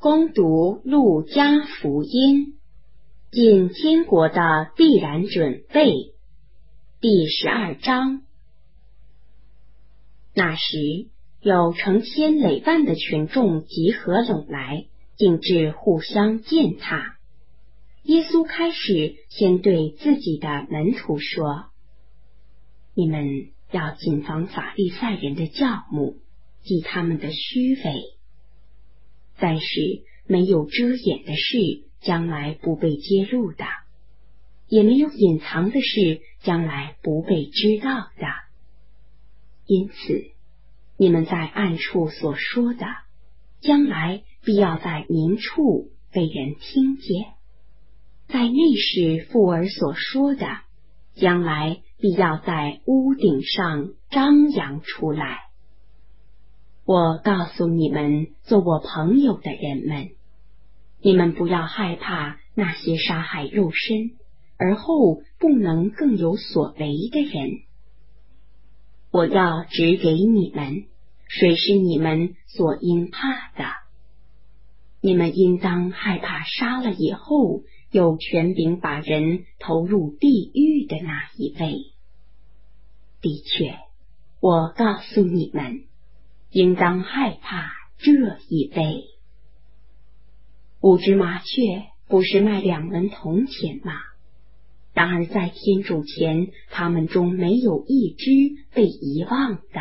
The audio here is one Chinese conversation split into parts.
恭读路加福音，进天国的必然准备，第12章。那时，有成千累万的群众集合拢来，竟至互相践踏。耶稣开始先对自己的门徒说：你们要谨防法利赛人的教母，即他们的虚伪。但是没有遮掩的事，将来不被揭露的；也没有隐藏的事，将来不被知道的。因此，你们在暗处所说的，将来必要在明处被人听见；在内室附耳所说的，将来必要在屋顶上张扬出来。我告诉你们，做我朋友的人们，你们不要害怕那些杀害肉身，而后不能更有所为的人。我要指给你们，谁是你们所应怕的。你们应当害怕杀了以后，有权柄把人投入地狱的那一位。的确，我告诉你们，应当害怕这一位。5只麻雀不是卖2文铜钱吗？然而在天主前，他们中没有一只被遗忘的。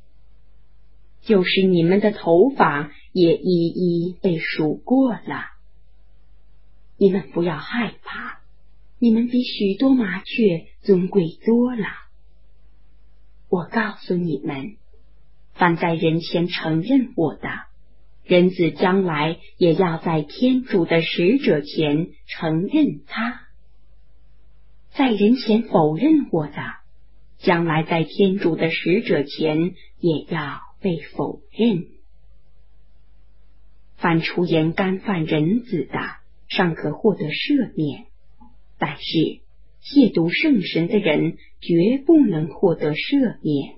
就是你们的头发也一一被数过了。你们不要害怕，你们比许多麻雀尊贵多了。我告诉你们，凡在人前承认我的，人子将来也要在天主的使者前承认他；在人前否认我的，将来在天主的使者前也要被否认。凡出言干犯人子的，尚可获得赦免；但是亵渎圣神的人，绝不能获得赦免。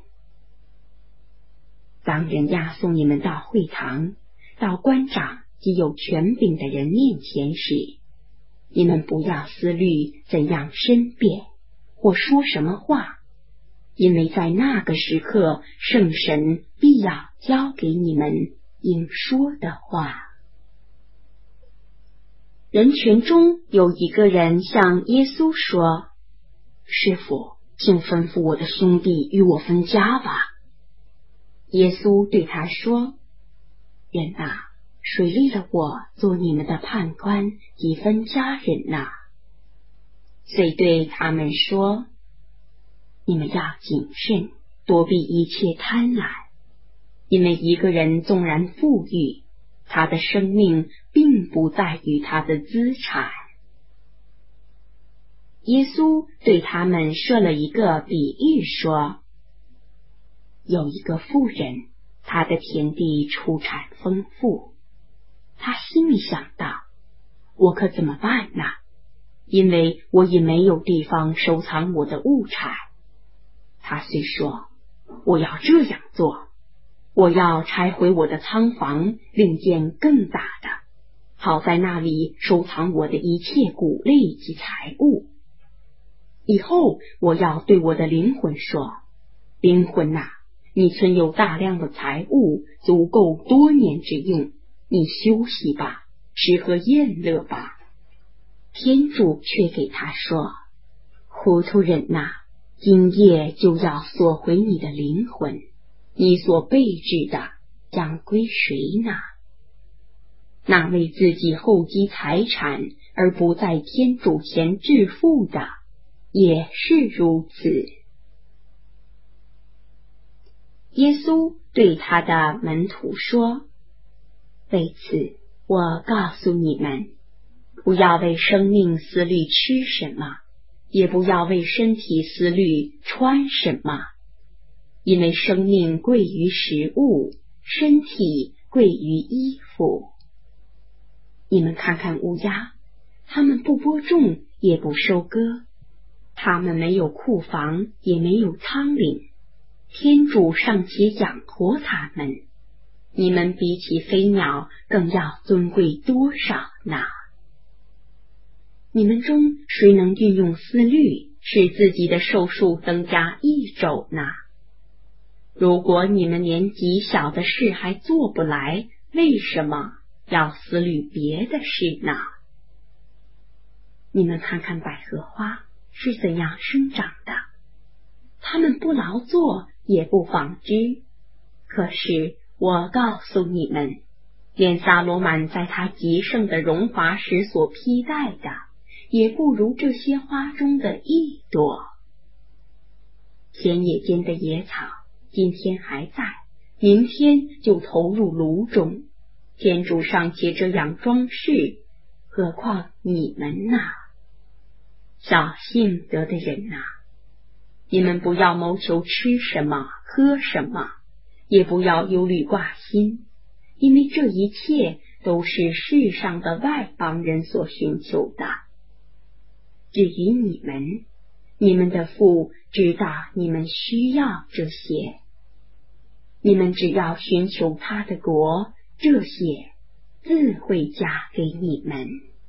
当人押送你们到会堂，到官长及有权柄的人面前时，你们不要思虑怎样申辩，或说什么话，因为在那个时刻，圣神必要交给你们应说的话。人群中有一个人向耶稣说：师父，请吩咐我的兄弟与我分家吧。耶稣对他说：人啊，谁立了我做你们的判官及分家人呢？遂对他们说：你们要谨慎，躲避一切贪婪，因为一个人纵然富裕，他的生命并不在于他的资产。耶稣对他们设了一个比喻说：有一个妇人，他的田地出产丰富，他心里想到，我可怎么办呢？因为我也没有地方收藏我的物产。他虽说，我要这样做，我要拆毁我的仓房，另建更大的，好在那里收藏我的一切谷类及财物。以后我要对我的灵魂说：灵魂啊，你存有大量的财物，足够多年之用，你休息吧，吃喝宴乐吧。天主却给他说：糊涂人啊，今夜就要索回你的灵魂，你所备置的将归谁呢？那为自己厚积财产而不在天主前致富的，也是如此。耶稣对他的门徒说：为此，我告诉你们，不要为生命思虑吃什么，也不要为身体思虑穿什么，因为生命贵于食物，身体贵于衣服。你们看看乌鸦，它们不播种，也不收割，它们没有库房，也没有仓廪，天主尚且养活它们， 你们比起飞鸟更要尊贵多少呢？你们中谁能运用思虑，使自己的寿数增加1周呢？如果你们连极小的事还做不来，为什么要思虑别的事呢？你们看看百合花是怎样生长的，它们不劳作，也不纺织。可是我告诉你们，连撒罗满在他极盛的荣华时所披戴的，也不如这些花中的一朵。田野间的野草今天还在，明天就投入炉中。天主尚且这样装饰，何况你们呢？小信德的人啊，你们不要谋求吃什么喝什么，也不要忧虑挂心，因为这一切都是世上的外邦人所寻求的。至于你们，你们的父知道你们需要这些，你们只要寻求他的国，这些自会加给你们。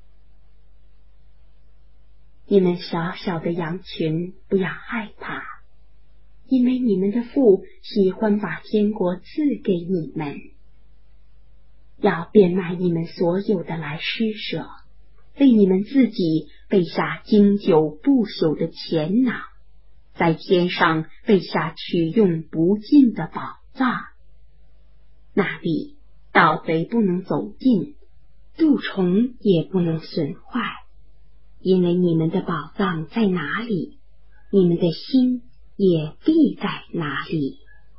你们小小的羊群不要害怕，因为你们的父喜欢把天国赐给你们。要变卖你们所有的来施舍，为你们自己备下经久不朽的钱囊，在天上备下取用不尽的宝藏。那里盗贼不能走近，蠹虫也不能损坏，因为你们的宝藏在哪里，你们的心也必在哪里。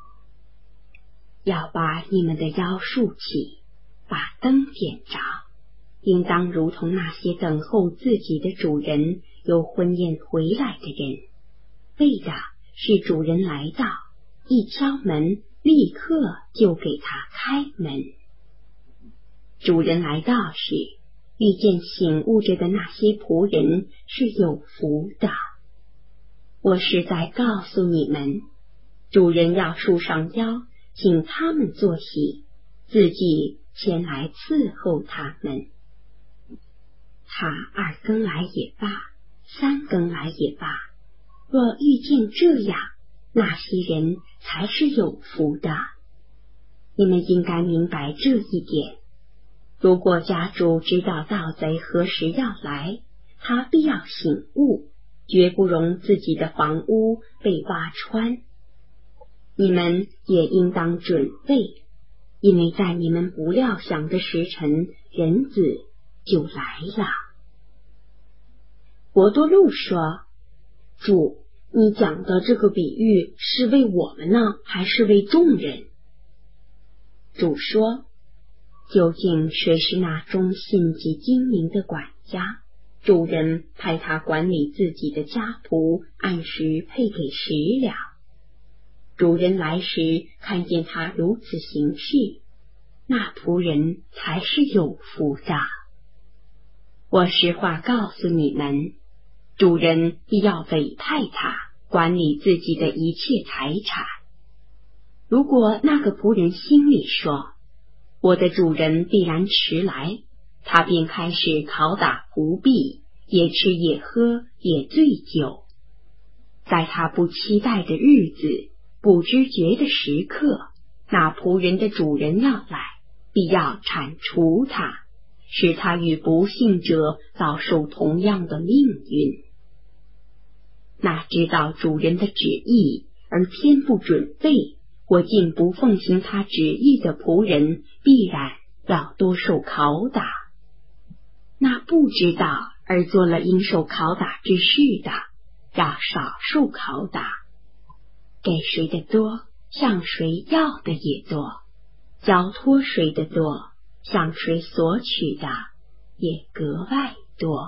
要把你们的腰束起，把灯点着，应当如同那些等候自己的主人由婚宴回来的人，为的是主人来到，一敲门，立刻就给他开门。主人来到时，遇见醒悟着的那些仆人是有福的。我实在告诉你们，主人要束上腰，请他们坐席，自己前来伺候他们。他2更来也罢，3更来也罢，若遇见这样，那些人才是有福的。你们应该明白这一点。如果家主知道盗贼何时要来，他必要醒悟，绝不容自己的房屋被挖穿。你们也应当准备，因为在你们不料想的时辰，人子就来了。伯多禄说：主，你讲的这个比喻是为我们呢，还是为众人？主说：究竟谁是那忠信及精明的管家？主人派他管理自己的家仆，按时配给食粮。主人来时看见他如此行事，那仆人才是有福的。我实话告诉你们，主人必要委派他管理自己的一切财产。如果那个仆人心里说，我的主人必然迟来，他便开始拷打仆婢，也吃也喝也醉酒。在他不期待的日子，不知觉的时刻，那仆人的主人要来，必要铲除他，使他与不幸者遭受同样的命运。那知道主人的旨意而偏不准备，或竟不奉行他旨意的仆人，必然要多受拷打。那不知道而做了应受拷打之事的，要少受拷打。给谁的多，向谁要的也多；交托谁的多，向谁索取的也格外多。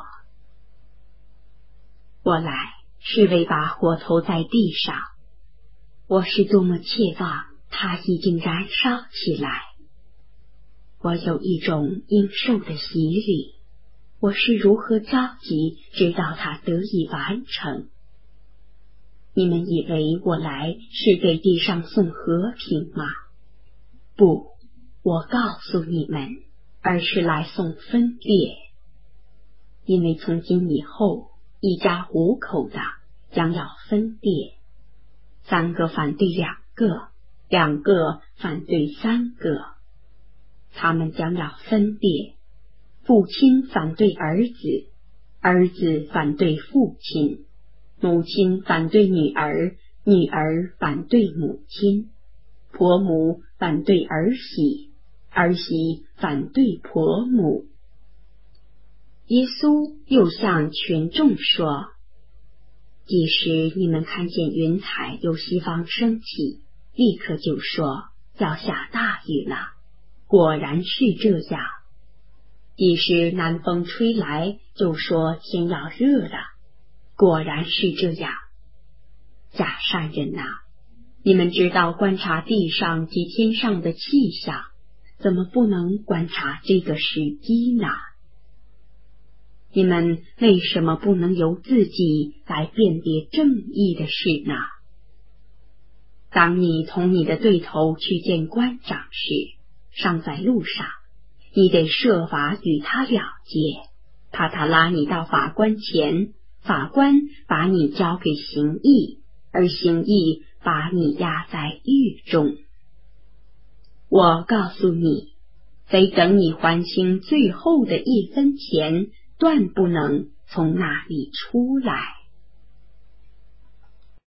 我来是为把火投在地上，我是多么切望它已经燃烧起来。我有一种应受的洗礼，我是如何着急直到它得以完成。你们以为我来是给地上送和平吗？不， 我告诉你们，而是来送分裂。因为从今以后，一家5口的将要分裂，3个反对2个，2个反对3个。他们将要分裂，父亲反对儿子，儿子反对父亲，母亲反对女儿，女儿反对母亲，婆母反对儿媳，儿媳反对婆母。耶稣又向群众说，即使你们看见云彩由西方升起，立刻就说要下大雨了，果然是这样。即使南风吹来，就说天要热了，果然是这样。假善人哪，你们知道观察地上及天上的气象，怎么不能观察这个时机呢？你们为什么不能由自己来辨别正义的事呢？当你同你的对头去见官长时，尚在路上，你得设法与他了结，怕他拉你到法官前，法官把你交给刑役，而刑役把你压在狱中。我告诉你，非等你还清最后的1分钱，断不能从那里出来。